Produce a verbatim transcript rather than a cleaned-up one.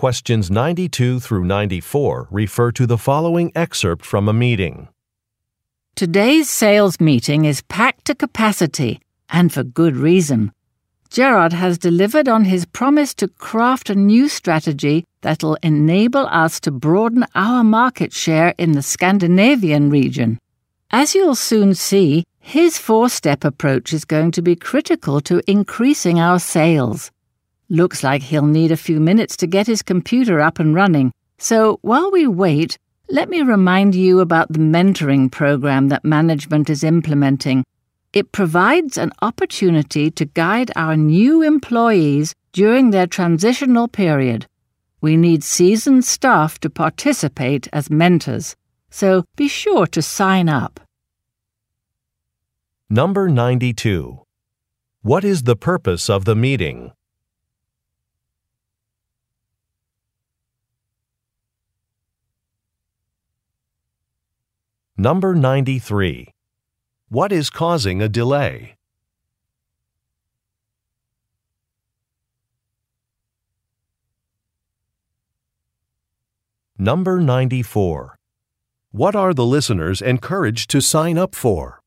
Questions ninety-two through ninety-four refer to the following excerpt from a meeting. Today's sales meeting is packed to capacity, and for good reason. Gerard has delivered on his promise to craft a new strategy that'll enable us to broaden our market share in the Scandinavian region. As you'll soon see, his four-step approach is going to be critical to increasing our sales. Looks like he'll need a few minutes to get his computer up and running, so while we wait, let me remind you about the mentoring program that management is implementing. It provides an opportunity to guide our new employees during their transitional period. We need seasoned staff to participate as mentors, so be sure to sign up. Number ninety-two. What is the purpose of the meeting? Number ninety-three. What is causing a delay? Number ninety-four. What are the listeners encouraged to sign up for?